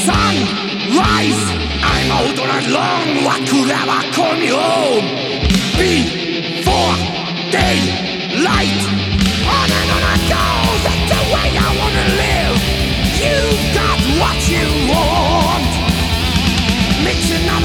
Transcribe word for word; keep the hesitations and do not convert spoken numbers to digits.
sun rise. I'm out all night long. What could ever call me home? Before daylight, on and